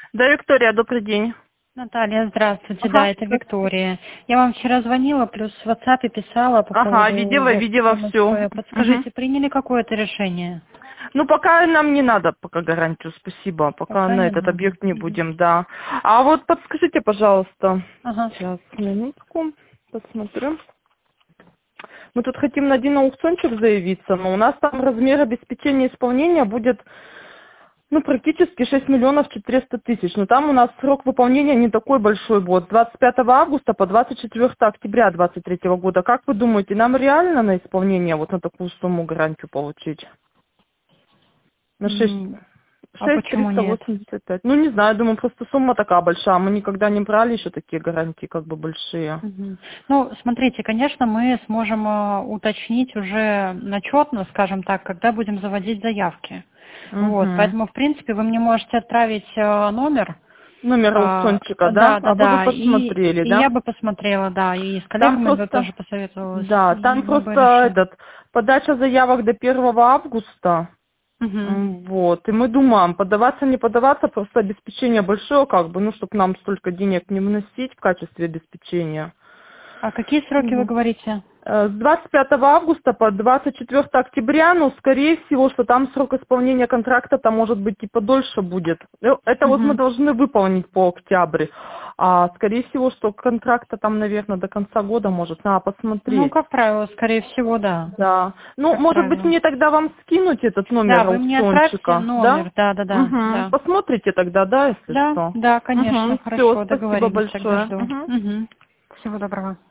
Да, Виктория, добрый день. Наталья, здравствуйте. Ага, Да, это Виктория. Я вам вчера звонила, плюс в WhatsApp писала по ага, поводу видела все. ГМСП. Подскажите, приняли какое-то решение? Ну, пока нам не надо пока гарантию, спасибо. Пока Пока на не этот надо. объект не будем, да. А вот подскажите, пожалуйста, Ага. сейчас, минутку, посмотрю. Мы тут хотим на один аукциончик заявиться, но у нас там размер обеспечения исполнения будет, ну, практически 6 миллионов 400 тысяч. Но там у нас срок выполнения не такой большой будет. С 25 августа по 24 октября 2023 года. Как вы думаете, нам реально на исполнение вот на такую сумму гарантию получить? На 6, А почему нет? 385. Ну, не знаю, думаю, просто сумма такая большая. Мы никогда не брали еще такие гарантии, как бы большие. Мгм. Ну, смотрите, конечно, мы сможем уточнить уже начетно, скажем так, когда будем заводить заявки. Вот, Угу. поэтому, в принципе, вы мне можете отправить номер. Номер аукциончика, да? Да, да, А вы бы да. посмотрели, И я да? бы посмотрела, да, и с Там коллегами бы просто, тоже посоветовалась, да, там и мы бы просто решили. подача заявок до 1 августа. Мгм. Вот, и мы думаем, подаваться, не подаваться, просто обеспечение большое, как бы, ну, чтобы нам столько денег не вносить в качестве обеспечения. А какие сроки вы Мгм. говорите? С 25 августа по 24 октября, ну, скорее всего, что там срок исполнения контракта-то, может быть, и подольше будет. Ну, это вот мы Мгм. должны выполнить по октябрю. А, скорее всего, что контракта там, наверное, до конца года может. Надо Ну, посмотреть. как правило, скорее всего, да. Да. Ну, Как может быть, правило. мне тогда вам скинуть этот Да, номер вы мне отправьте аукциончика, да? номер, да, да, да, Угу. да. Посмотрите тогда, да, если Да, что. да, конечно, Угу. Все, хорошо, спасибо договорились, тогда большое. жду. Угу. Мгм. Всего доброго.